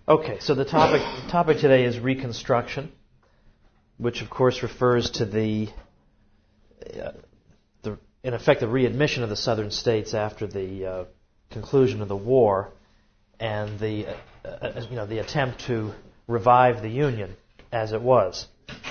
Okay, so the topic today is Reconstruction, which of course refers to the in effect the readmission of the southern states after the conclusion of the war, and the attempt to revive the Union as it was.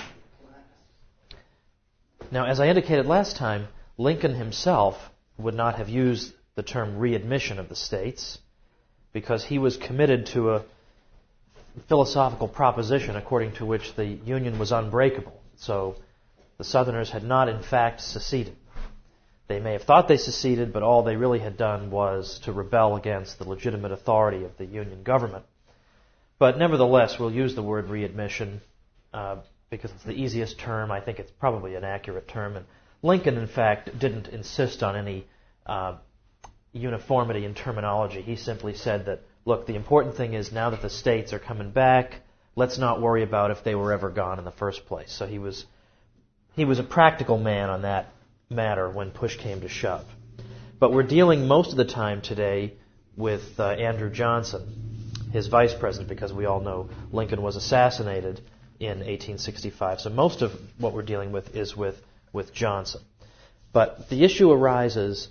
Now, as I indicated last time, Lincoln himself would not have used the term readmission of the states because he was committed to a philosophical proposition according to which the Union was unbreakable. So the Southerners had not in fact seceded. They may have thought they seceded, but all they really had done was to rebel against the legitimate authority of the Union government. But nevertheless, we'll use the word readmission because it's the easiest term. I think it's probably an accurate term. And Lincoln, in fact, didn't insist on any uniformity in terminology. He simply said that, look, the important thing is now that the states are coming back, let's not worry about if they were ever gone in the first place. So he was a practical man on that matter when push came to shove. But we're dealing most of the time today with Andrew Johnson, his vice president, because we all know Lincoln was assassinated in 1865. So most of what we're dealing with is with Johnson. But the issue arises,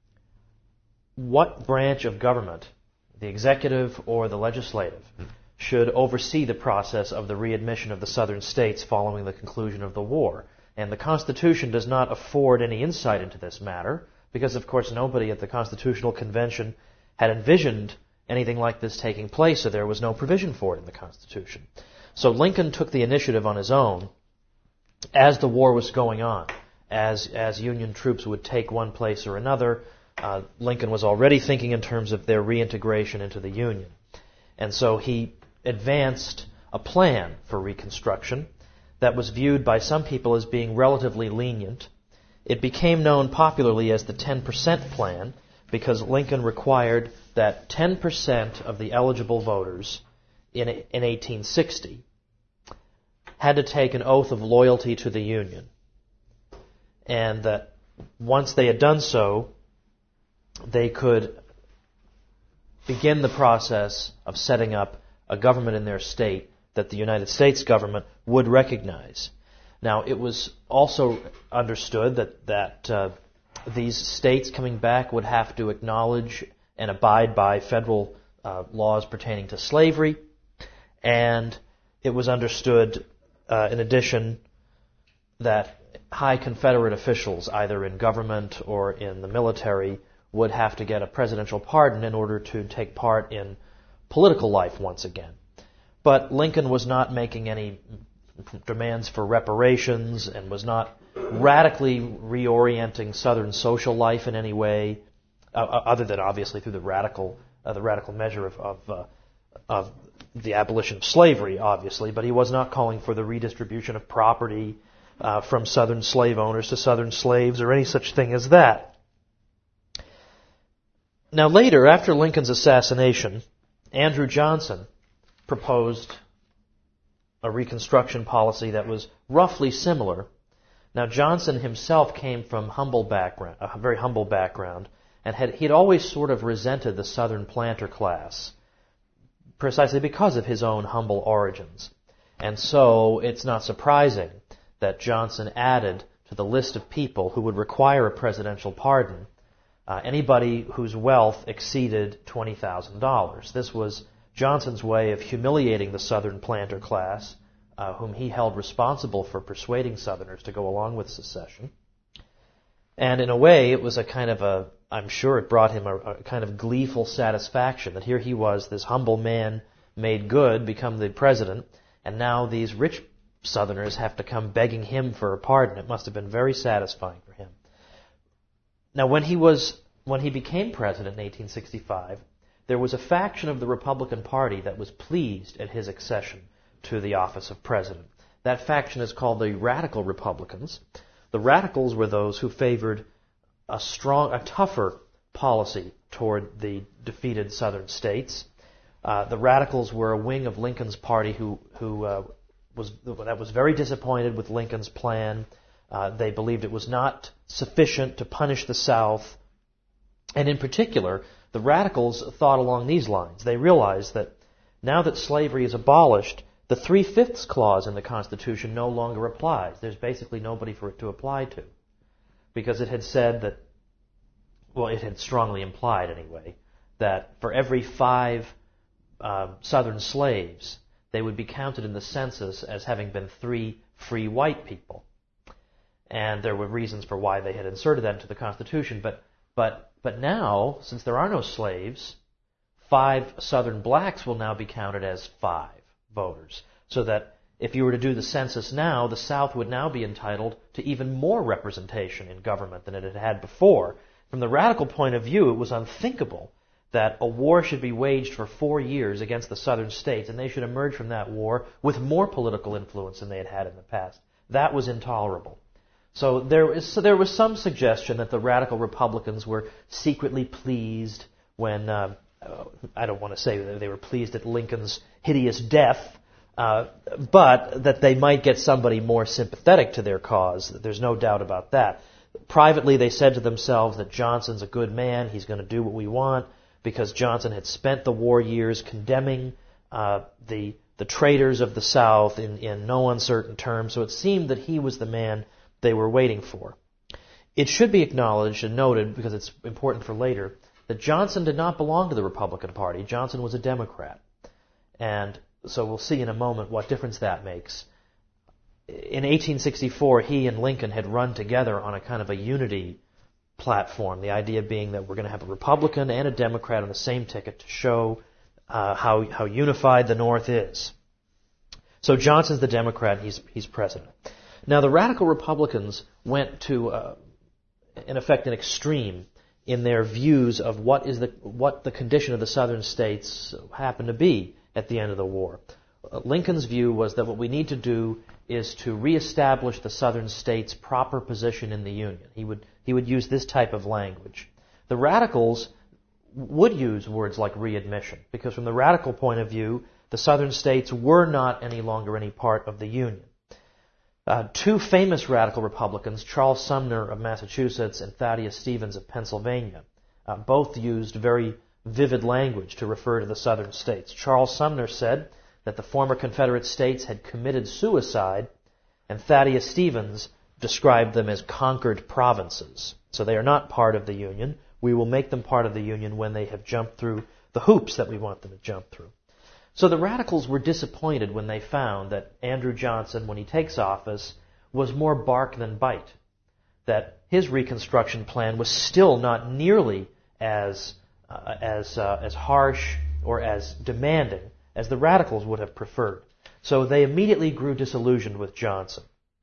what branch of government, the executive or the legislative, should oversee the process of the readmission of the southern states following the conclusion of the war? And the Constitution does not afford any insight into this matter because, of course, nobody at the Constitutional Convention had envisioned anything like this taking place, so there was no provision for it in the Constitution. So Lincoln took the initiative on his own as the war was going on, as Union troops would take one place or another. Lincoln was already thinking in terms of their reintegration into the Union. And so he advanced a plan for Reconstruction that was viewed by some people as being relatively lenient. It became known popularly as the 10% plan because Lincoln required that 10% of the eligible voters in 1860 had to take an oath of loyalty to the Union. And that once they had done so, they could begin the process of setting up a government in their state that the United States government would recognize. Now, it was also understood that these states coming back would have to acknowledge and abide by federal laws pertaining to slavery, and it was understood, in addition, that high Confederate officials, either in government or in the military, would have to get a presidential pardon in order to take part in political life once again. But Lincoln was not making any demands for reparations and was not radically reorienting Southern social life in any way, other than obviously through the radical measure of the abolition of slavery, obviously. But he was not calling for the redistribution of property from Southern slave owners to Southern slaves or any such thing as that. Now later, after Lincoln's assassination, Andrew Johnson proposed a Reconstruction policy that was roughly similar. Now, Johnson himself came from a very humble background, and he'd always sort of resented the Southern planter class, precisely because of his own humble origins. And so it's not surprising that Johnson added to the list of people who would require a presidential pardon anybody whose wealth exceeded $20,000. This was Johnson's way of humiliating the Southern planter class, whom he held responsible for persuading Southerners to go along with secession. And in a way, it was I'm sure it brought him a kind of gleeful satisfaction that here he was, this humble man made good, become the president, and now these rich Southerners have to come begging him for a pardon. It must have been very satisfying for him. Now, when he became president in 1865, there was a faction of the Republican Party that was pleased at his accession to the office of president. That faction is called the Radical Republicans. The Radicals were those who favored a tougher policy toward the defeated Southern states. The Radicals were a wing of Lincoln's party who was very disappointed with Lincoln's plan. They believed it was not sufficient to punish the South. And in particular, the Radicals thought along these lines. They realized that Now that slavery is abolished, the 3/5 clause in the Constitution no longer applies. There's basically nobody for it to apply to. Because it had said that, well, it had strongly implied anyway, that for every 5 Southern slaves, they would be counted in the census as having been 3 free white people. And there were reasons for why they had inserted that into the Constitution. But now, since there are no slaves, 5 Southern blacks will now be counted as 5 voters. So that if you were to do the census now, the South would now be entitled to even more representation in government than it had had before. From the radical point of view, it was unthinkable that a war should be waged for 4 years against the Southern states, and they should emerge from that war with more political influence than they had had in the past. That was intolerable. So there was some suggestion that the radical Republicans were secretly pleased when, I don't want to say that they were pleased at Lincoln's hideous death, but that they might get somebody more sympathetic to their cause. There's no doubt about that. Privately, they said to themselves that Johnson's a good man, he's going to do what we want, because Johnson had spent the war years condemning the traitors of the South in no uncertain terms, so it seemed that he was the man they were waiting for. It should be acknowledged and noted, because it's important for later, that Johnson did not belong to the Republican Party. Johnson was a Democrat. And so we'll see in a moment what difference that makes. In 1864, he and Lincoln had run together on a kind of a unity platform, the idea being that we're going to have a Republican and a Democrat on the same ticket to show how unified the North is. So Johnson's the Democrat, he's president. Now the radical Republicans went to, in effect, an extreme in their views of what the condition of the Southern states happened to be at the end of the war. Lincoln's view was that what we need to do is to reestablish the Southern states' proper position in the Union. He would use this type of language. The radicals would use words like readmission, because from the radical point of view, the Southern states were not any longer any part of the Union. 2 famous radical Republicans, Charles Sumner of Massachusetts and Thaddeus Stevens of Pennsylvania, both used very vivid language to refer to the Southern states. Charles Sumner said that the former Confederate states had committed suicide, and Thaddeus Stevens described them as conquered provinces. So they are not part of the Union. We will make them part of the Union when they have jumped through the hoops that we want them to jump through. So the radicals were disappointed when they found that Andrew Johnson, when he takes office, was more bark than bite. That his Reconstruction plan was still not nearly as harsh or as demanding as the radicals would have preferred. So they immediately grew disillusioned with Johnson.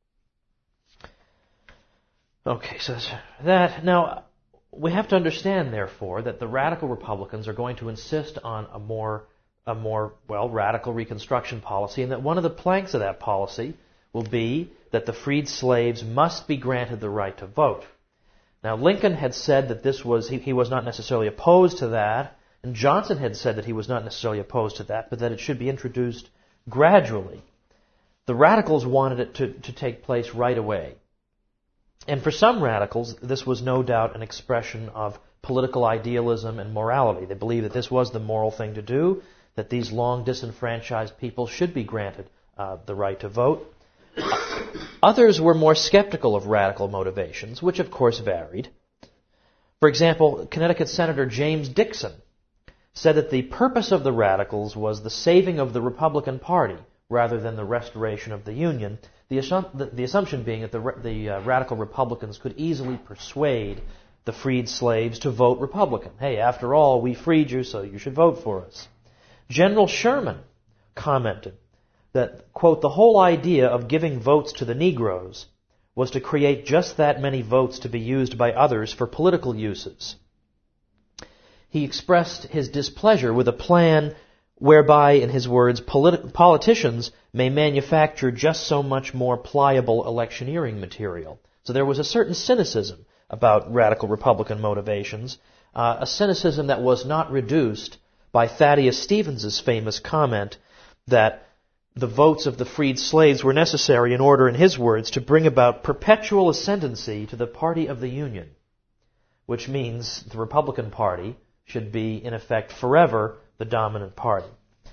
Okay, so that. Now, we have to understand, therefore, that the radical Republicans are going to insist on a more radical Reconstruction policy, and that one of the planks of that policy will be that the freed slaves must be granted the right to vote. Now, Lincoln had said that he was not necessarily opposed to that, and Johnson had said that he was not necessarily opposed to that, but that it should be introduced gradually. The radicals wanted it to take place right away. And for some radicals, this was no doubt an expression of political idealism and morality. They believed that this was the moral thing to do, that these long disenfranchised people should be granted the right to vote. Others were more skeptical of radical motivations, which of course varied. For example, Connecticut Senator James Dixon said that the purpose of the radicals was the saving of the Republican Party rather than the restoration of the Union, the assumption being that the radical Republicans could easily persuade the freed slaves to vote Republican. Hey, after all, we freed you, so you should vote for us. General Sherman commented that, quote, the whole idea of giving votes to the Negroes was to create just that many votes to be used by others for political uses. He expressed his displeasure with a plan whereby, in his words, politicians may manufacture just so much more pliable electioneering material. So there was a certain cynicism about radical Republican motivations, a cynicism that was not reduced by Thaddeus Stevens' famous comment that the votes of the freed slaves were necessary in order, in his words, to bring about perpetual ascendancy to the party of the Union, which means the Republican Party should be, in effect, forever the dominant party.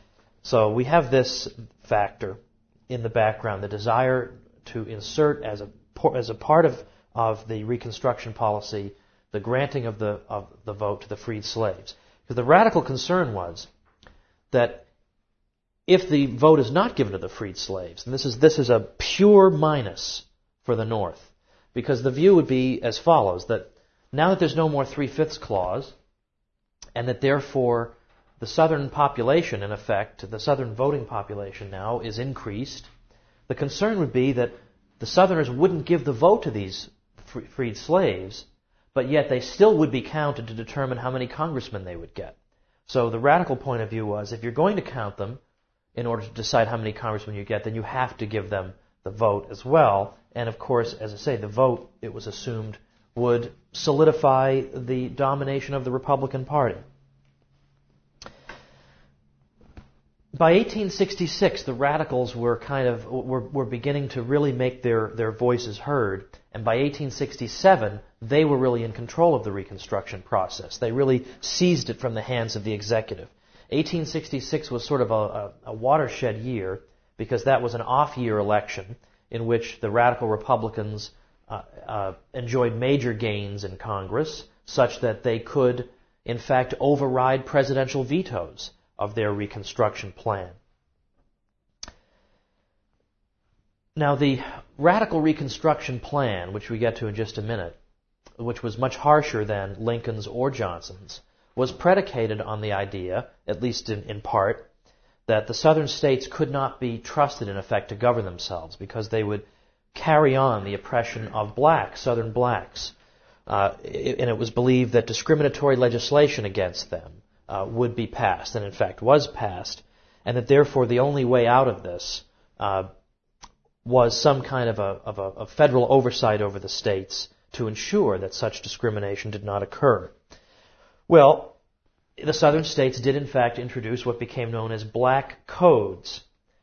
So we have this factor in the background, the desire to insert as a part of the Reconstruction policy the granting of the vote to the freed slaves. Because the radical concern was that if the vote is not given to the freed slaves, and this is a pure minus for the North, because the view would be as follows, that now that there's no more 3/5 clause, and that therefore the Southern population, in effect, the Southern voting population now is increased, the concern would be that the Southerners wouldn't give the vote to these freed slaves, but yet they still would be counted to determine how many congressmen they would get. So the radical point of view was, if you're going to count them in order to decide how many congressmen you get, then you have to give them the vote as well. And of course, as I say, the vote, it was assumed, would solidify the domination of the Republican Party. By 1866, the radicals were beginning to really make their voices heard, and by 1867, they were really in control of the Reconstruction process. They really seized it from the hands of the executive. 1866 was sort of a watershed year, because that was an off-year election in which the radical Republicans enjoyed major gains in Congress, such that they could, in fact, override presidential vetoes of their Reconstruction plan. Now, the radical Reconstruction plan, which we get to in just a minute, which was much harsher than Lincoln's or Johnson's, was predicated on the idea, at least in part, that the Southern states could not be trusted, in effect, to govern themselves, because they would carry on the oppression of blacks, Southern blacks. And it was believed that discriminatory legislation against them would be passed, and in fact was passed, and that therefore the only way out of this was some kind of a federal oversight over the states to ensure that such discrimination did not occur. Well, the Southern states did in fact introduce what became known as black codes,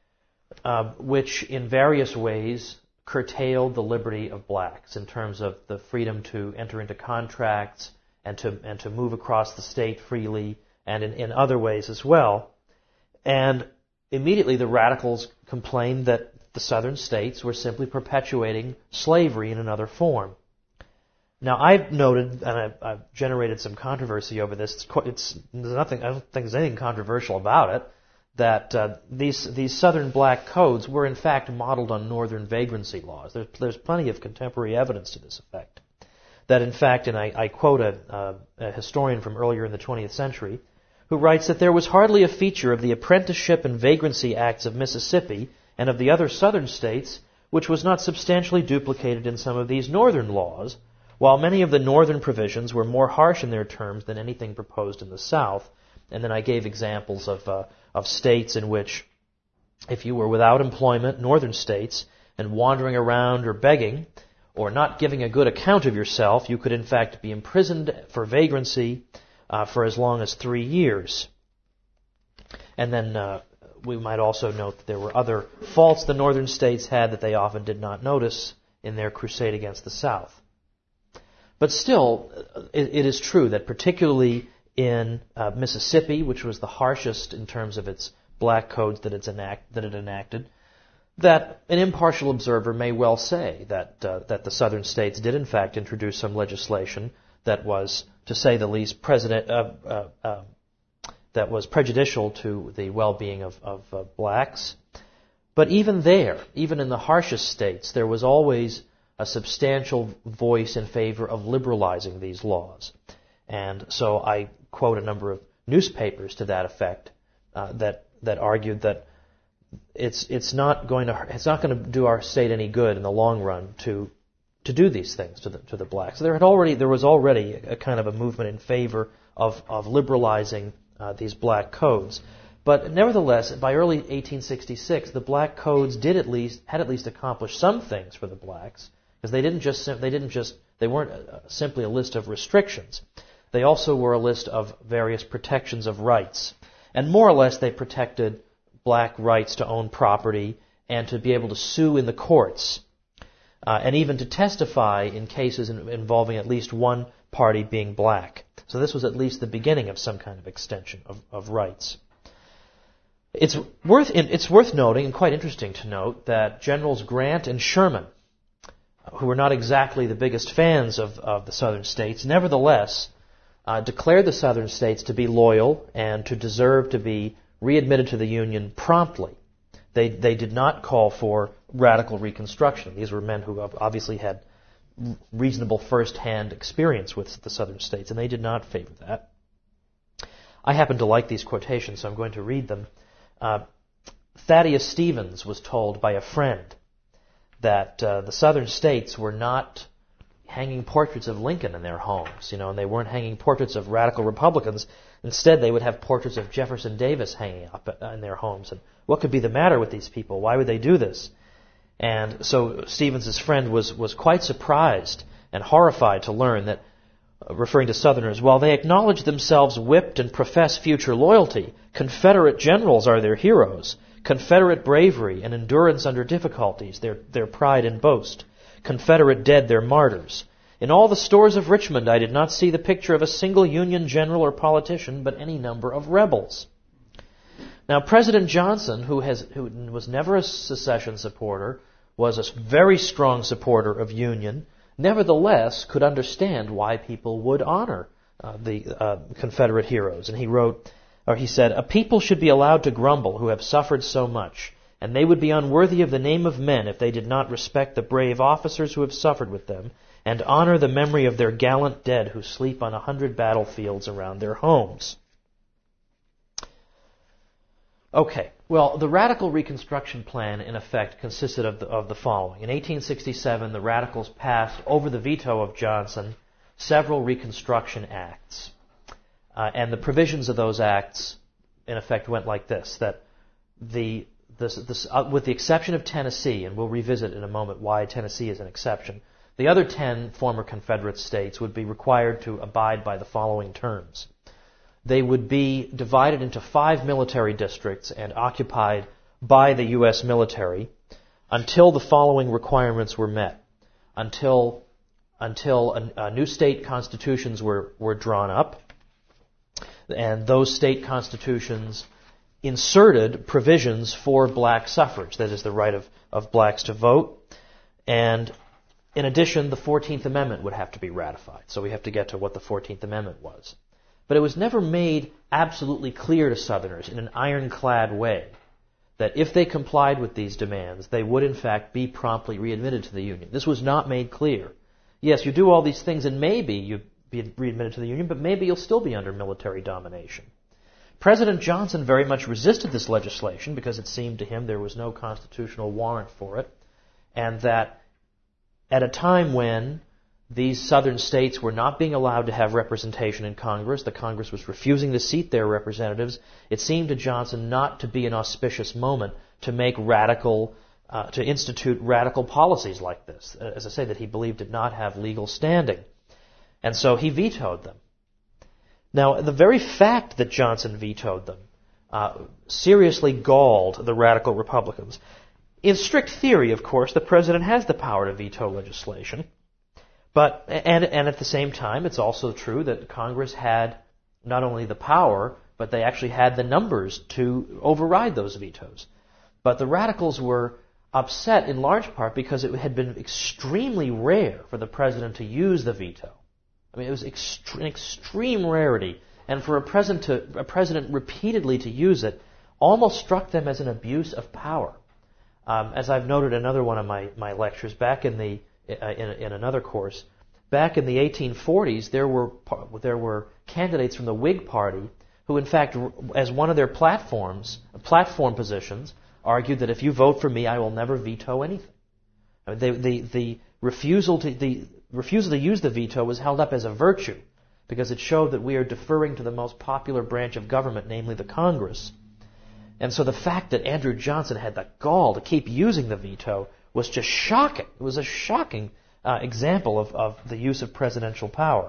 which in various ways curtailed the liberty of blacks in terms of the freedom to enter into contracts and to move across the state freely, and in other ways as well. And immediately the radicals complained that the Southern states were simply perpetuating slavery in another form. Now, I've noted, and I've generated some controversy over this. There's nothing. I don't think there's anything controversial about it. That these Southern black codes were in fact modeled on Northern vagrancy laws. There's plenty of contemporary evidence to this effect. That in fact, and I quote a historian from earlier in the 20th century, who writes that there was hardly a feature of the Apprenticeship and Vagrancy Acts of Mississippi and of the other Southern states which was not substantially duplicated in some of these Northern laws, while many of the Northern provisions were more harsh in their terms than anything proposed in the South. And then I gave examples of states in which, if you were without employment, Northern states, and wandering around or begging, or not giving a good account of yourself, you could in fact be imprisoned for vagrancy for as long as 3 years. And then we might also note that there were other faults the Northern states had that they often did not notice in their crusade against the South. But still, it is true that particularly in Mississippi, which was the harshest in terms of its black codes that it enacted, that an impartial observer may well say that the Southern states did in fact introduce some legislation that was, to say the least, that was prejudicial to the well-being of blacks. But even there, even in the harshest states, there was always a substantial voice in favor of liberalizing these laws. And so I quote a number of newspapers to that effect that argued that it's not going to do our state any good in the long run to do these things to the blacks. There was already a kind of a movement in favor of liberalizing these black codes. But nevertheless, by early 1866, the black codes had at least accomplished some things for the blacks, because they weren't simply a list of restrictions. They also were a list of various protections of rights. And more or less they protected black rights to own property and to be able to sue in the courts, and even to testify in cases involving at least one party being black. So this was at least the beginning of some kind of extension of rights. It's worth noting, and quite interesting to note, that Generals Grant and Sherman, who were not exactly the biggest fans of the Southern states, nevertheless declared the Southern states to be loyal and to deserve to be readmitted to the Union promptly. They did not call for radical Reconstruction. These were men who obviously had reasonable first-hand experience with the Southern states, and they did not favor that. I happen to like these quotations, so I'm going to read them. Thaddeus Stevens was told by a friend that the Southern states were not hanging portraits of Lincoln in their homes, and they weren't hanging portraits of radical Republicans. Instead, they would have portraits of Jefferson Davis hanging up in their homes. And what could be the matter with these people? Why would they do this? And so Stevens' friend was quite surprised and horrified to learn that, referring to Southerners, while they acknowledge themselves whipped and profess future loyalty, Confederate generals are their heroes. Confederate bravery and endurance under difficulties, their pride and boast. Confederate dead, their martyrs. In all the stores of Richmond, I did not see the picture of a single Union general or politician, but any number of rebels. Now, President Johnson, who was never a secession supporter, was a very strong supporter of Union, nevertheless could understand why people would honor the Confederate heroes. And he said, "A people should be allowed to grumble who have suffered so much, and they would be unworthy of the name of men if they did not respect the brave officers who have suffered with them, and honor the memory of their gallant dead who sleep on 100 battlefields around their homes." Okay, well, the Radical Reconstruction Plan, in effect, consisted of the following. In 1867, the Radicals passed, over the veto of Johnson, several Reconstruction Acts. And the provisions of those acts, in effect, went like this, that with the exception of Tennessee, and we'll revisit in a moment why Tennessee is an exception, the other 10 former Confederate states would be required to abide by the following terms. They would be divided into 5 military districts and occupied by the U.S. military until the following requirements were met. Until new state constitutions were drawn up, and those state constitutions inserted provisions for black suffrage, that is, the right of blacks to vote. And in addition, the 14th Amendment would have to be ratified. So we have to get to what the 14th Amendment was. But it was never made absolutely clear to Southerners in an ironclad way that if they complied with these demands, they would in fact be promptly readmitted to the Union. This was not made clear. Yes, you do all these things and maybe you be readmitted to the Union, but maybe you'll still be under military domination. President Johnson very much resisted this legislation because it seemed to him there was no constitutional warrant for it, and that at a time when these southern states were not being allowed to have representation in Congress, the Congress was refusing to seat their representatives, it seemed to Johnson not to be an auspicious moment to make to institute radical policies like this. As I say, that he believed did not have legal standing. And so he vetoed them. Now, the very fact that Johnson vetoed them seriously galled the radical Republicans. In strict theory, of course, the president has the power to veto legislation. But and at the same time, it's also true that Congress had not only the power, but they actually had the numbers to override those vetoes. But the radicals were upset in large part because it had been extremely rare for the president to use the veto. I mean, it was an extreme rarity, and for a president repeatedly to use it almost struck them as an abuse of power. As I've noted in another one of my lectures, back in another course, back in the 1840s, there were candidates from the Whig Party who, in fact, as one of their platform positions, argued that if you vote for me, I will never veto anything. I mean, the refusal to use the veto was held up as a virtue because it showed that we are deferring to the most popular branch of government, namely the Congress. And so the fact that Andrew Johnson had the gall to keep using the veto was just shocking. It was a shocking example of the use of presidential power.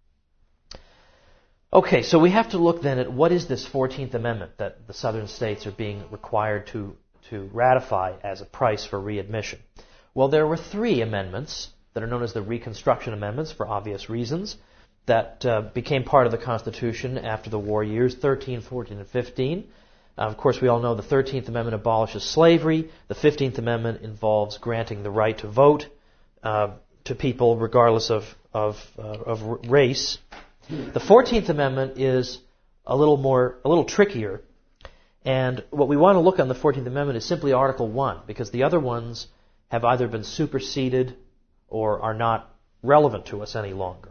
Okay, so we have to look then at what is this 14th Amendment that the southern states are being required to ratify as a price for readmission. Well, there were 3 amendments that are known as the Reconstruction Amendments for obvious reasons that became part of the Constitution after the war years 13, 14, and 15. Of course, we all know the 13th Amendment abolishes slavery. The 15th Amendment involves granting the right to vote to people regardless of race. The 14th Amendment is a little trickier. And what we want to look on the 14th Amendment is simply Article 1, because the other ones have either been superseded or are not relevant to us any longer.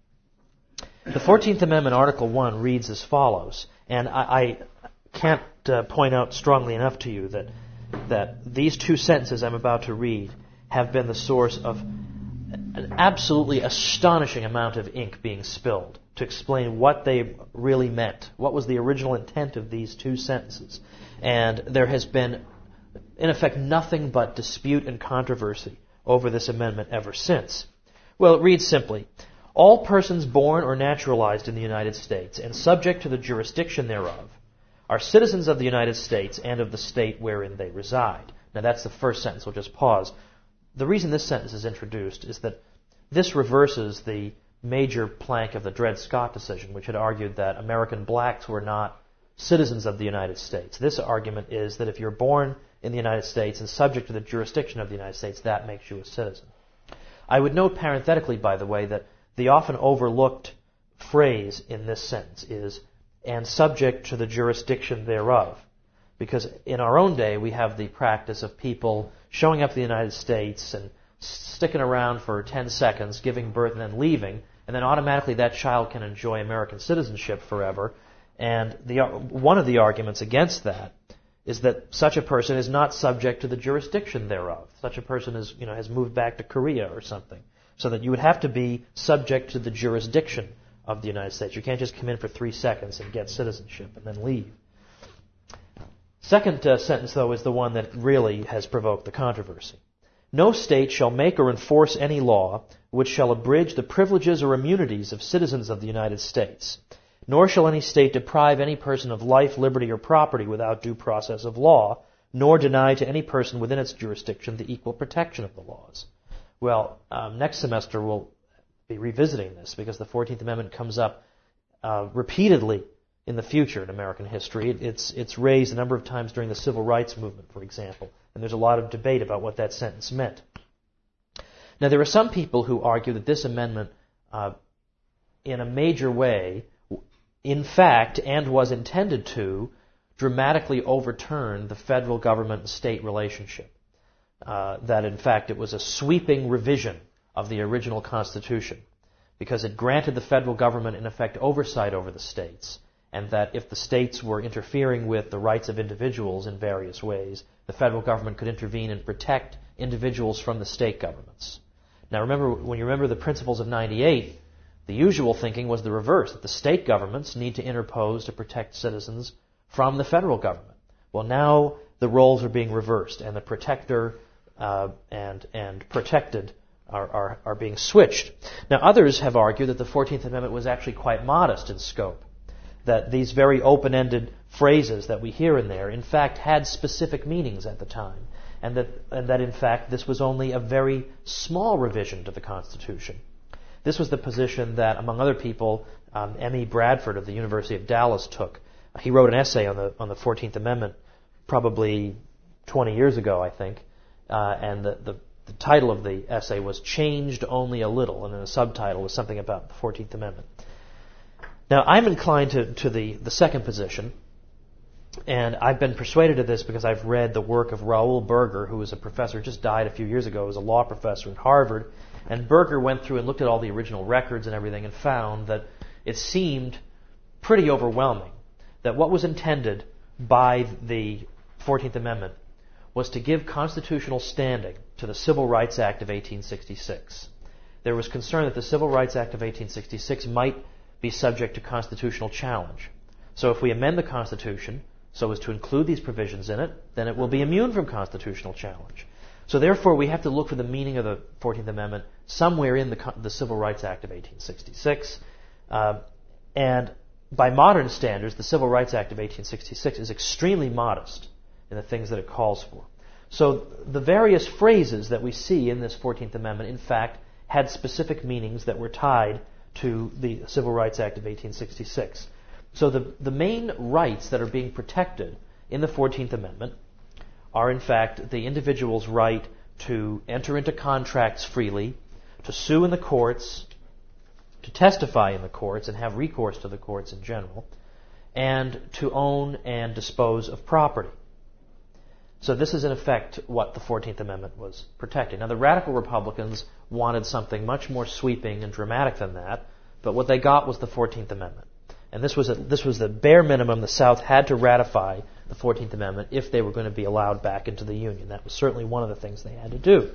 The 14th Amendment, Article 1, reads as follows, and I can't point out strongly enough to you that these two sentences I'm about to read have been the source of an absolutely astonishing amount of ink being spilled to explain what they really meant, what was the original intent of these two sentences. And there has been, in effect, nothing but dispute and controversy over this amendment ever since. Well, it reads simply, all persons born or naturalized in the United States and subject to the jurisdiction thereof are citizens of the United States and of the state wherein they reside. Now that's the first sentence. We'll just pause. The reason this sentence is introduced is that this reverses the major plank of the Dred Scott decision, which had argued that American blacks were not citizens of the United States. This argument is that if you're born in the United States and subject to the jurisdiction of the United States, that makes you a citizen. I would note parenthetically, by the way, that the often overlooked phrase in this sentence is, and subject to the jurisdiction thereof. Because in our own day, we have the practice of people showing up in the United States and sticking around for 10 seconds, giving birth, and then leaving, and then automatically that child can enjoy American citizenship forever. And one of the arguments against that is that such a person is not subject to the jurisdiction thereof. Such a person has moved back to Korea or something. So that you would have to be subject to the jurisdiction of the United States. You can't just come in for 3 seconds and get citizenship and then leave. Second sentence, though, is the one that really has provoked the controversy. No state shall make or enforce any law which shall abridge the privileges or immunities of citizens of the United States, nor shall any state deprive any person of life, liberty, or property without due process of law, nor deny to any person within its jurisdiction the equal protection of the laws. Well, next semester we'll be revisiting this because the 14th Amendment comes up repeatedly in the future in American history. It's raised a number of times during the Civil Rights Movement, for example, and there's a lot of debate about what that sentence meant. Now, there are some people who argue that this amendment, in a major way, in fact, and was intended to, dramatically overturn the federal government and state relationship. That, in fact, it was a sweeping revision of the original Constitution because it granted the federal government, in effect, oversight over the states, and that if the states were interfering with the rights of individuals in various ways, the federal government could intervene and protect individuals from the state governments. Now, when you remember the Principles of 98, the usual thinking was the reverse, that the state governments need to interpose to protect citizens from the federal government. Well, now the roles are being reversed, and the protector and protected are being switched. Now, others have argued that the 14th Amendment was actually quite modest in scope, that these very open-ended phrases that we hear in there, in fact, had specific meanings at the time, and that in fact, this was only a very small revision to the Constitution. This was the position that, among other people, M.E. Bradford of the University of Dallas took. He wrote an essay on the 14th Amendment probably 20 years ago, I think, and the title of the essay was Changed Only a Little, and then the subtitle was something about the 14th Amendment. Now, I'm inclined to the second position, and I've been persuaded of this because I've read the work of Raoul Berger, who was a professor, just died a few years ago, was a law professor at Harvard, and Berger went through and looked at all the original records and everything and found that it seemed pretty overwhelming that what was intended by the 14th Amendment was to give constitutional standing to the Civil Rights Act of 1866. There was concern that the Civil Rights Act of 1866 might be subject to constitutional challenge. So if we amend the Constitution so as to include these provisions in it, then it will be immune from constitutional challenge. So therefore, we have to look for the meaning of the 14th Amendment somewhere in the Civil Rights Act of 1866. And by modern standards, the Civil Rights Act of 1866 is extremely modest in the things that it calls for. So the various phrases that we see in this 14th Amendment, in fact, had specific meanings that were tied to the Civil Rights Act of 1866. So the main rights that are being protected in the 14th Amendment are in fact the individual's right to enter into contracts freely, to sue in the courts, to testify in the courts and have recourse to the courts in general, and to own and dispose of property. So this is in effect what the 14th Amendment was protecting. Now the radical Republicans wanted something much more sweeping and dramatic than that, but what they got was the 14th Amendment. And this was the bare minimum the South had to ratify the 14th Amendment if they were going to be allowed back into the Union. That was certainly one of the things they had to do.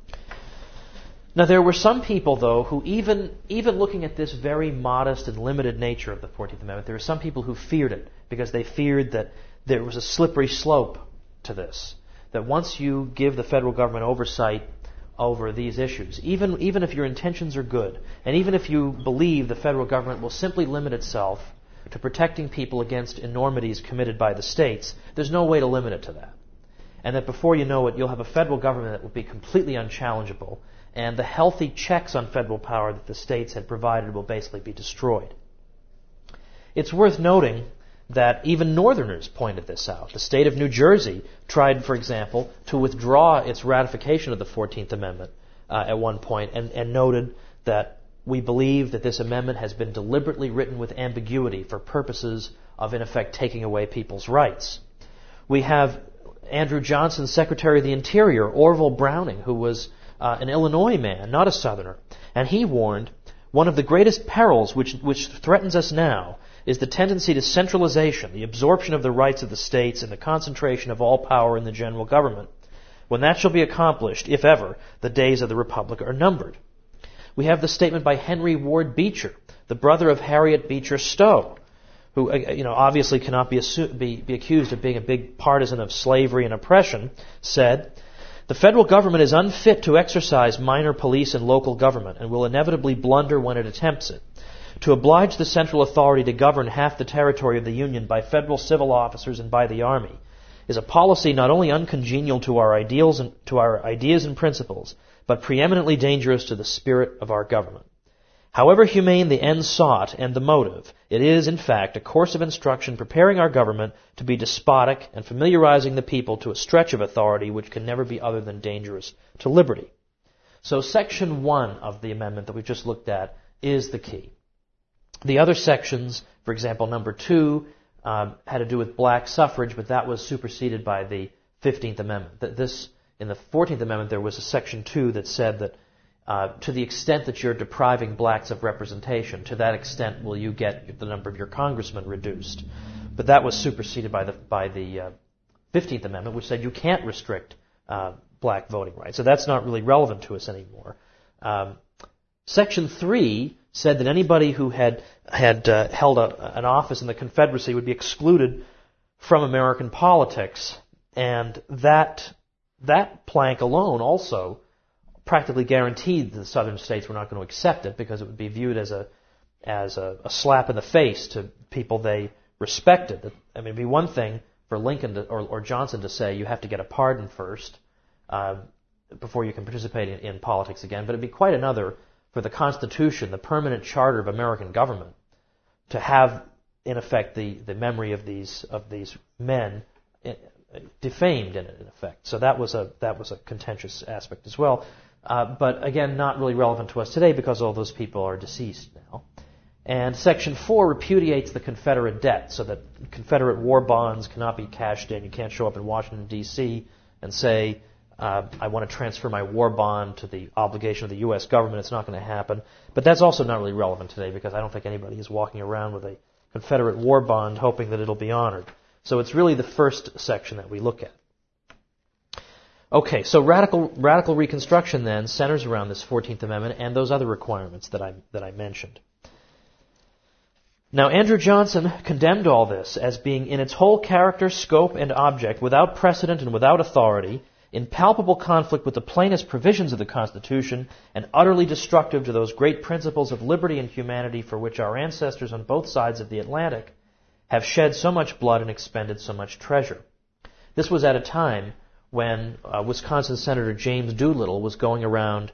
Now there were some people, though, who even looking at this very modest and limited nature of the 14th Amendment, there were some people who feared it because they feared that there was a slippery slope to this. That once you give the federal government oversight over these issues, even if your intentions are good, and even if you believe the federal government will simply limit itself to protecting people against enormities committed by the states, there's no way to limit it to that. And that before you know it, you'll have a federal government that will be completely unchallengeable, and the healthy checks on federal power that the states had provided will basically be destroyed. It's worth noting that even Northerners pointed this out. The state of New Jersey tried, for example, to withdraw its ratification of the 14th Amendment at one point and noted that we believe that this amendment has been deliberately written with ambiguity for purposes of, in effect, taking away people's rights. We have Andrew Johnson, Secretary of the Interior, Orville Browning, who was an Illinois man, not a Southerner, and he warned, one of the greatest perils which threatens us now is the tendency to centralization, the absorption of the rights of the states, and the concentration of all power in the general government. When that shall be accomplished, if ever, the days of the Republic are numbered. We have the statement by Henry Ward Beecher, the brother of Harriet Beecher Stowe, who obviously cannot be accused of being a big partisan of slavery and oppression, said, "The federal government is unfit to exercise minor police and local government, and will inevitably blunder when it attempts it. To oblige the central authority to govern half the territory of the Union by federal civil officers and by the Army is a policy not only uncongenial to our ideals and to our ideas and principles, but preeminently dangerous to the spirit of our government. However humane the end sought and the motive, it is, in fact, a course of instruction preparing our government to be despotic and familiarizing the people to a stretch of authority which can never be other than dangerous to liberty." So Section 1 of the amendment that we've just looked at is the key. The other sections, for example, number 2, had to do with black suffrage, but that was superseded by the 15th Amendment. In the 14th Amendment, there was a Section 2 that said that to the extent that you're depriving blacks of representation, to that extent will you get the number of your congressmen reduced. But that was superseded by the 15th Amendment, which said you can't restrict black voting rights. So that's not really relevant to us anymore. Section 3 said that anybody who had held an office in the Confederacy would be excluded from American politics, and that plank alone also practically guaranteed that the Southern states were not going to accept it because it would be viewed as a slap in the face to people they respected. I mean, it'd be one thing for Lincoln or Johnson to say you have to get a pardon first before you can participate in politics again, but it'd be quite another for the Constitution, the permanent charter of American government, to have, in effect, the memory of these men defamed in effect. So that was a contentious aspect as well. But again, not really relevant to us today because all those people are deceased now. And Section 4 repudiates the Confederate debt, so that Confederate war bonds cannot be cashed in. You can't show up in Washington, D.C. and say, I want to transfer my war bond to the obligation of the U.S. government. It's not going to happen. But that's also not really relevant today because I don't think anybody is walking around with a Confederate war bond hoping that it'll be honored. So it's really the first section that we look at. Okay, so radical Reconstruction then centers around this 14th Amendment and those other requirements that I mentioned. Now, Andrew Johnson condemned all this as being in its whole character, scope, and object, without precedent and without authority, in palpable conflict with the plainest provisions of the Constitution, and utterly destructive to those great principles of liberty and humanity for which our ancestors on both sides of the Atlantic have shed so much blood and expended so much treasure. This was at a time when Wisconsin Senator James Doolittle was going around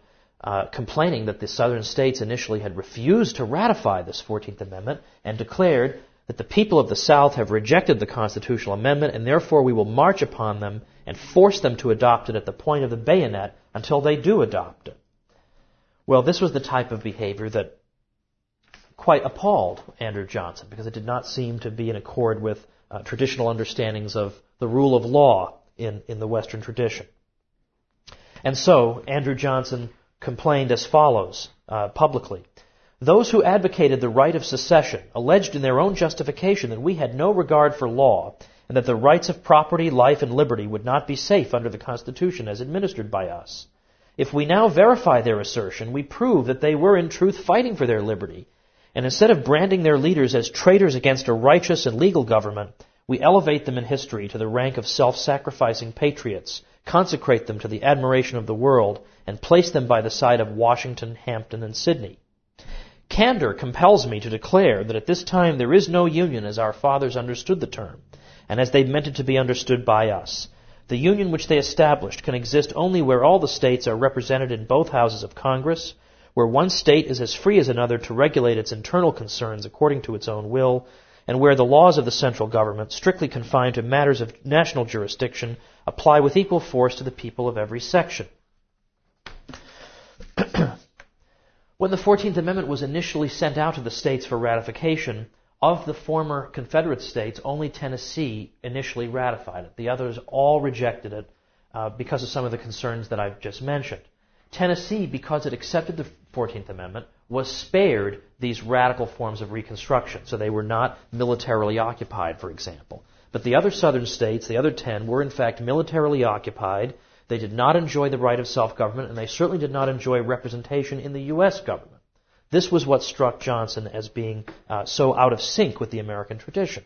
complaining that the southern states initially had refused to ratify this 14th Amendment and declared that the people of the South have rejected the constitutional amendment, and therefore we will march upon them and force them to adopt it at the point of the bayonet until they do adopt it. Well, this was the type of behavior that quite appalled Andrew Johnson, because it did not seem to be in accord with traditional understandings of the rule of law in the Western tradition. And so, Andrew Johnson complained as follows publicly. Those who advocated the right of secession alleged in their own justification that we had no regard for law and that the rights of property, life, and liberty would not be safe under the Constitution as administered by us. If we now verify their assertion, we prove that they were in truth fighting for their liberty, and instead of branding their leaders as traitors against a righteous and legal government, we elevate them in history to the rank of self-sacrificing patriots, consecrate them to the admiration of the world, and place them by the side of Washington, Hampton, and Sidney. Candor compels me to declare that at this time there is no union as our fathers understood the term, and as they meant it to be understood by us. The union which they established can exist only where all the states are represented in both houses of Congress, where one state is as free as another to regulate its internal concerns according to its own will, and where the laws of the central government, strictly confined to matters of national jurisdiction, apply with equal force to the people of every section. When the 14th Amendment was initially sent out to the states for ratification, of the former Confederate states, only Tennessee initially ratified it. The others all rejected it because of some of the concerns that I've just mentioned. Tennessee, because it accepted the 14th Amendment, was spared these radical forms of Reconstruction, so they were not militarily occupied, for example. But the other southern states, the other 10, were in fact militarily occupied. They did not enjoy the right of self-government, and they certainly did not enjoy representation in the U.S. government. This was what struck Johnson as being so out of sync with the American tradition.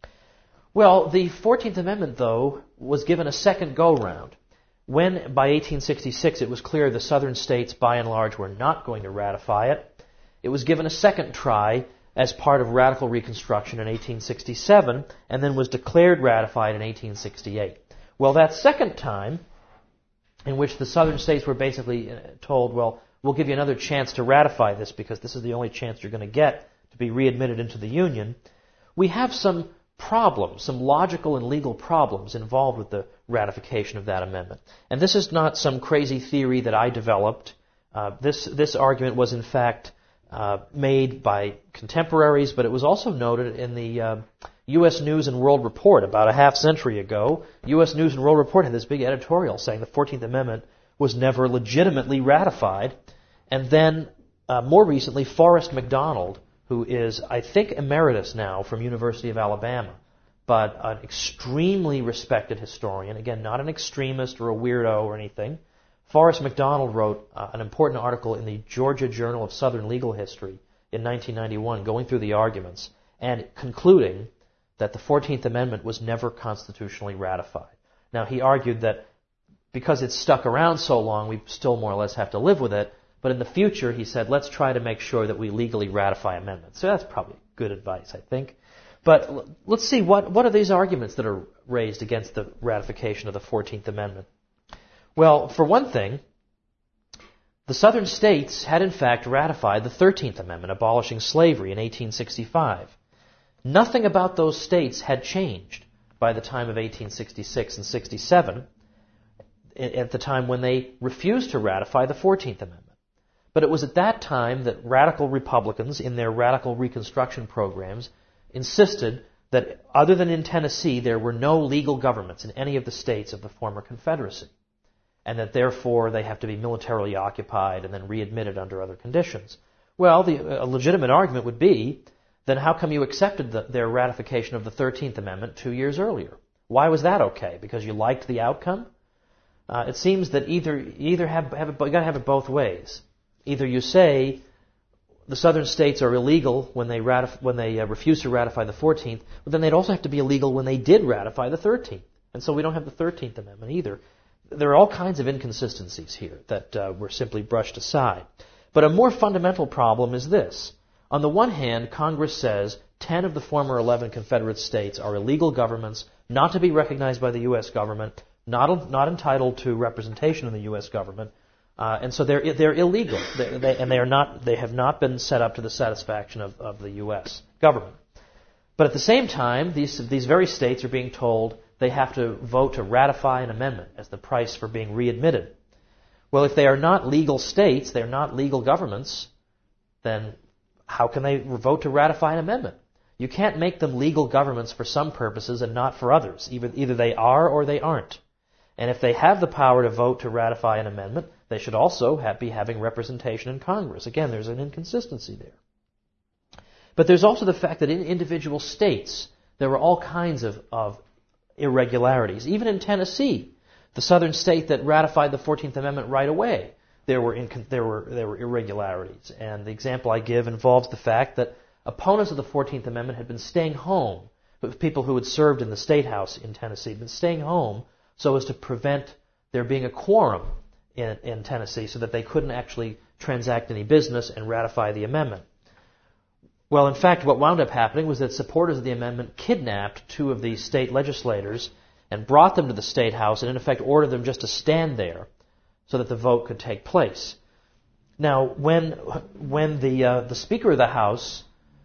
Well, the 14th Amendment, though, was given a second go-round. When, by 1866, it was clear the southern states, by and large, were not going to ratify it, it was given a second try as part of radical Reconstruction in 1867, and then was declared ratified in 1868. Well, that second time, in which the southern states were basically told, well, we'll give you another chance to ratify this because this is the only chance you're going to get to be readmitted into the Union, we have some problems, some logical and legal problems involved with the ratification of that amendment. And this is not some crazy theory that I developed. This argument was in fact made by contemporaries, but it was also noted in the U.S. News and World Report about a half century ago. U.S. News and World Report had this big editorial saying the 14th Amendment was never legitimately ratified. And then, more recently, Forrest McDonald, who is, I think, emeritus now from University of Alabama, but an extremely respected historian, again, not an extremist or a weirdo or anything. Forrest McDonald wrote an important article in the Georgia Journal of Southern Legal History in 1991, going through the arguments and concluding that the 14th Amendment was never constitutionally ratified. Now, he argued that because it's stuck around so long, we still more or less have to live with it. But in the future, he said, let's try to make sure that we legally ratify amendments. So that's probably good advice, I think. But let's see, what are these arguments that are raised against the ratification of the 14th Amendment? Well, for one thing, the southern states had in fact ratified the 13th Amendment, abolishing slavery in 1865. Nothing about those states had changed by the time of 1866 and 67, at the time when they refused to ratify the 14th Amendment. But it was at that time that radical Republicans, in their radical Reconstruction programs, insisted that other than in Tennessee, there were no legal governments in any of the states of the former Confederacy, and that therefore they have to be militarily occupied and then readmitted under other conditions. Well, a legitimate argument would be, then how come you accepted their ratification of the 13th Amendment 2 years earlier? Why was that okay? Because you liked the outcome? It seems that you got to have it both ways. Either you say the southern states are illegal when they refuse to ratify the 14th, but then they'd also have to be illegal when they did ratify the 13th. And so we don't have the 13th Amendment either. There are all kinds of inconsistencies here that were simply brushed aside. But a more fundamental problem is this. On the one hand, Congress says 10 of the former 11 Confederate states are illegal governments, not to be recognized by the U.S. government, not entitled to representation in the U.S. government, and so they're illegal. They have not been set up to the satisfaction of the U.S. government. But at the same time, these very states are being told they have to vote to ratify an amendment as the price for being readmitted. Well, if they are not legal states, they're not legal governments, then how can they vote to ratify an amendment? You can't make them legal governments for some purposes and not for others. Either they are or they aren't. And if they have the power to vote to ratify an amendment, they should also be having representation in Congress. Again, there's an inconsistency there. But there's also the fact that in individual states, there were all kinds of irregularities. Even in Tennessee, the southern state that ratified the 14th Amendment right away, there were irregularities. And the example I give involves the fact that opponents of the 14th Amendment had been staying home. People who had served in the State House in Tennessee had been staying home so as to prevent there being a quorum in Tennessee so that they couldn't actually transact any business and ratify the amendment. Well, in fact, what wound up happening was that supporters of the amendment kidnapped two of the state legislators and brought them to the State House and in effect ordered them just to stand there so that the vote could take place. Now, when the Speaker of the House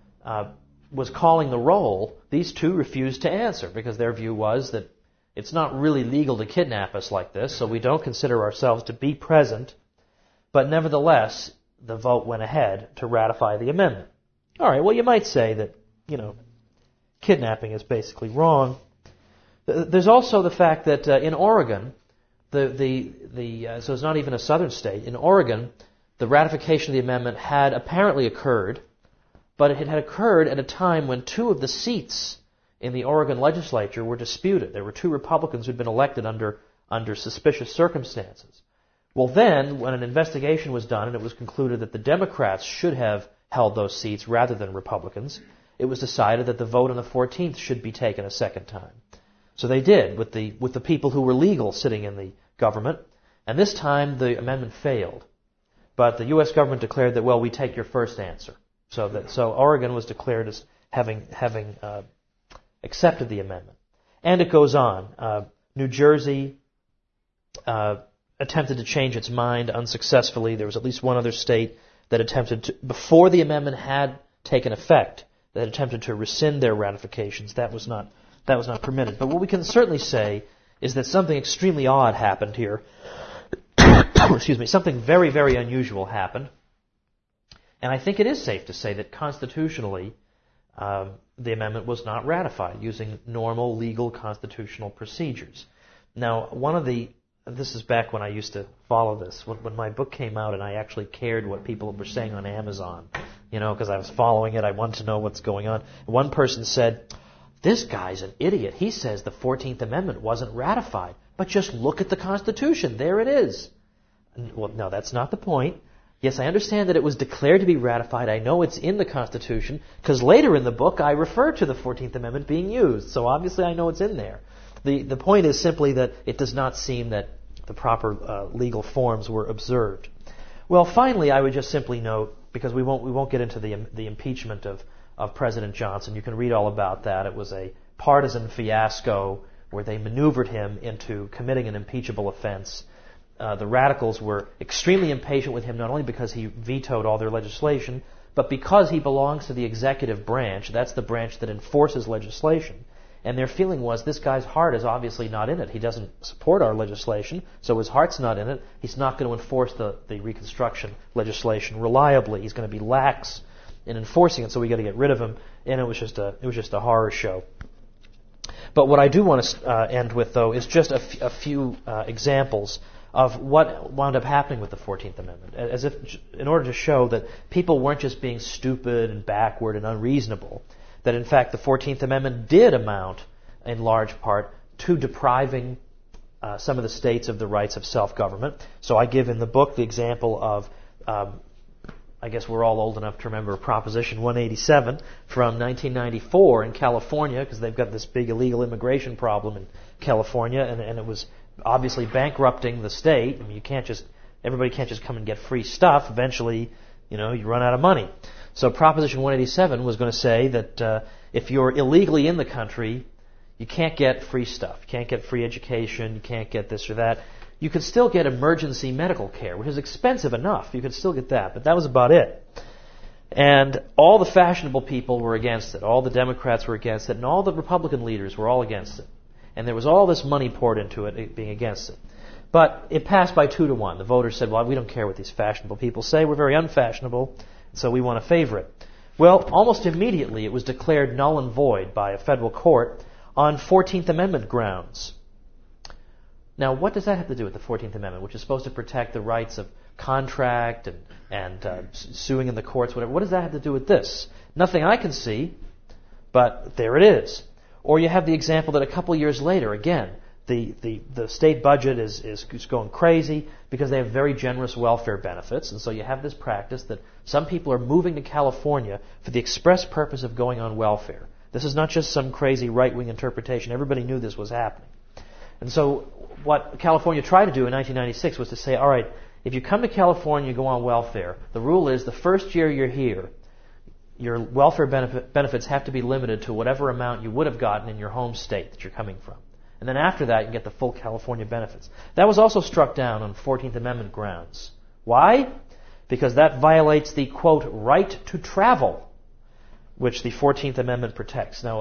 was calling the roll, these two refused to answer because their view was that it's not really legal to kidnap us like this, so we don't consider ourselves to be present. But nevertheless, the vote went ahead to ratify the amendment. All right, well, you might say that, kidnapping is basically wrong. There's also the fact that in Oregon, so it's not even a southern state. In Oregon, the ratification of the amendment had apparently occurred, but it had occurred at a time when two of the seats in the Oregon legislature were disputed. There were two Republicans who'd been elected under suspicious circumstances. Well, then, when an investigation was done and it was concluded that the Democrats should have held those seats rather than Republicans, it was decided that the vote on the 14th should be taken a second time. So they did, with the people who were legal sitting in the government, and this time the amendment failed. But the U.S. government declared that, well, we take your first answer. So Oregon was declared as having accepted the amendment. And it goes on. New Jersey attempted to change its mind unsuccessfully. There was at least one other state that attempted to, before the amendment had taken effect, that attempted to rescind their ratifications. That was not permitted. But what we can certainly say is that something extremely odd happened here. Excuse me. Something very, very unusual happened. And I think it is safe to say that constitutionally, the amendment was not ratified using normal legal constitutional procedures. Now, this is back when I used to follow this, when my book came out and I actually cared what people were saying on Amazon, because I was following it, I wanted to know what's going on. One person said, "This guy's an idiot. He says the 14th Amendment wasn't ratified, but just look at the Constitution. There it is." Well, no, that's not the point. Yes, I understand that it was declared to be ratified. I know it's in the Constitution, because later in the book I refer to the 14th Amendment being used. So obviously I know it's in there. The point is simply that it does not seem that the proper legal forms were observed. Well, finally, I would just simply note, because we won't get into the impeachment of President Johnson. You can read all about that. It was a partisan fiasco where they maneuvered him into committing an impeachable offense. The radicals were extremely impatient with him, not only because he vetoed all their legislation, but because he belongs to the executive branch. That's the branch that enforces legislation. And their feeling was, this guy's heart is obviously not in it. He doesn't support our legislation, so his heart's not in it. He's not going to enforce the Reconstruction legislation reliably. He's going to be lax in enforcing it, so we got to get rid of him. And it was just a horror show. But what I do want to end with, though, is just a few examples of what wound up happening with the 14th Amendment, as if in order to show that people weren't just being stupid and backward and unreasonable, that in fact the 14th Amendment did amount in large part to depriving some of the states of the rights of self-government. So I give in the book the example of, I guess we're all old enough to remember Proposition 187 from 1994 in California, because they've got this big illegal immigration problem in California, and it was obviously bankrupting the state. I mean, everybody can't just come and get free stuff. Eventually, you run out of money. So Proposition 187 was going to say that if you're illegally in the country, you can't get free stuff. You can't get free education. You can't get this or that. You could still get emergency medical care, which is expensive enough. You could still get that, but that was about it. And all the fashionable people were against it. All the Democrats were against it. And all the Republican leaders were all against it. And there was all this money poured into it being against it. But it passed by 2-1. The voters said, well, we don't care what these fashionable people say. We're very unfashionable, so we want to favor it. Well, almost immediately it was declared null and void by a federal court on 14th Amendment grounds. Now, what does that have to do with the 14th Amendment, which is supposed to protect the rights of contract and suing in the courts, whatever? What does that have to do with this? Nothing I can see, but there it is. Or you have the example that a couple years later, again, the state budget is going crazy because they have very generous welfare benefits, and so you have this practice that some people are moving to California for the express purpose of going on welfare. This is not just some crazy right-wing interpretation. Everybody knew this was happening. And so what California tried to do in 1996 was to say, all right, if you come to California and go on welfare, the rule is the first year you're here, your welfare benefits have to be limited to whatever amount you would have gotten in your home state that you're coming from. And then after that, you get the full California benefits. That was also struck down on 14th Amendment grounds. Why? Because that violates the, quote, right to travel, which the 14th Amendment protects. Now,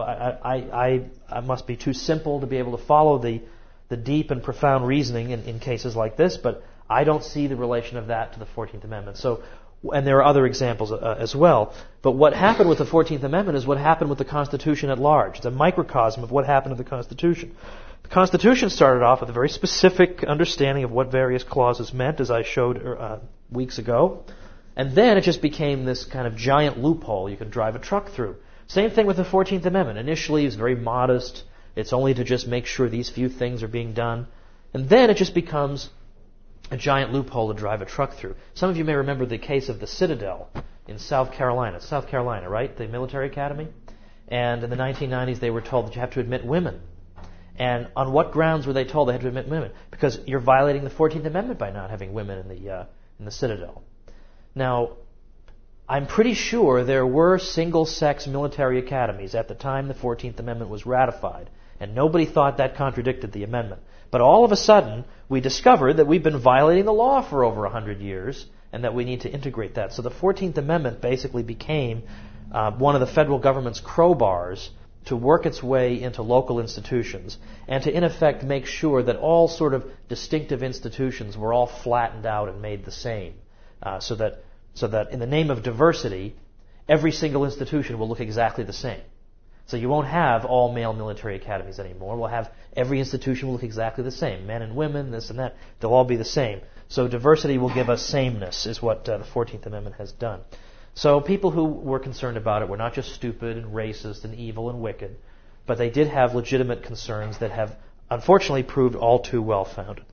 I must be too simple to be able to follow the deep and profound reasoning in cases like this, but I don't see the relation of that to the 14th Amendment. So, and there are other examples as well. But what happened with the 14th Amendment is what happened with the Constitution at large. It's a microcosm of what happened to the Constitution. The Constitution started off with a very specific understanding of what various clauses meant, as I showed weeks ago. And then it just became this kind of giant loophole you could drive a truck through. Same thing with the 14th Amendment. Initially, it was very modest. It's only to just make sure these few things are being done. And then it just becomes a giant loophole to drive a truck through. Some of you may remember the case of the Citadel in South Carolina. South Carolina, right? The military academy. And in the 1990s, they were told that you have to admit women. And on what grounds were they told they had to admit women? Because you're violating the 14th Amendment by not having women in the Citadel. Now, I'm pretty sure there were single-sex military academies at the time the 14th Amendment was ratified, and nobody thought that contradicted the amendment. But all of a sudden, we discovered that we've been violating the law for over 100 years, and that we need to integrate that. So the 14th Amendment basically became one of the federal government's crowbars to work its way into local institutions, and to, in effect, make sure that all sort of distinctive institutions were all flattened out and made the same. So that in the name of diversity, every single institution will look exactly the same. So you won't have all male military academies anymore. We'll have every institution will look exactly the same. Men and women, this and that, they'll all be the same. So diversity will give us sameness, is what the 14th Amendment has done. So people who were concerned about it were not just stupid and racist and evil and wicked, but they did have legitimate concerns that have unfortunately proved all too well founded.